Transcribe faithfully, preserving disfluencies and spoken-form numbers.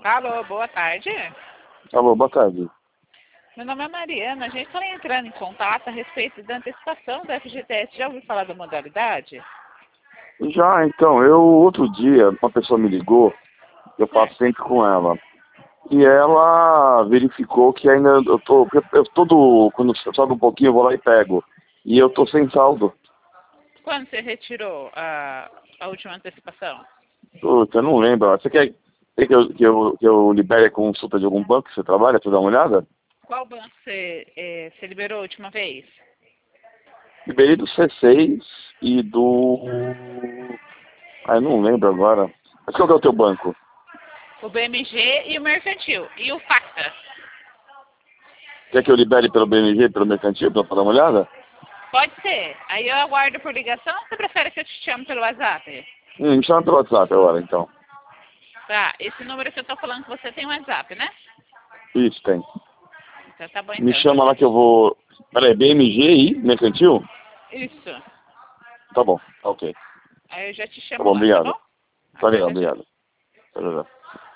Alô, boa tarde. Alô, boa tarde. Meu nome é Mariana. A gente está entrando em contato a respeito da antecipação da F G T S. Já ouviu falar da modalidade? Já, então, eu outro dia, uma pessoa me ligou, eu passo sempre com ela. E ela verificou que ainda eu tô, porque eu todo, quando sobe um pouquinho eu vou lá e pego. E eu tô sem saldo. Quando você retirou a, a última antecipação? Puta, eu não lembro. Você quer, quer que, eu, que, eu, que eu libere a consulta de algum banco que você trabalha, pra dar uma olhada? Qual banco você, eh, você liberou a última vez? Liberei do C seis e do... Ah, eu não lembro agora. Mas qual que é o teu banco? O B M G e o Mercantil. E o Facta? Quer que eu libere pelo B M G, pelo Mercantil, pra dar uma olhada? Pode ser. Aí eu aguardo por ligação ou você prefere que eu te chame pelo WhatsApp? Hum, me chama pelo WhatsApp agora, então. Tá, esse número que eu tô falando que você tem WhatsApp, né? Isso, tem. Então tá bom Me então. chama lá que eu vou... Peraí, B M G e Mercantil? Isso. Tá bom, tá ok. Aí eu já te Tá chamo bom, lá, tá obrigado. bom? Tá Até legal, já já. obrigado. Tá legal.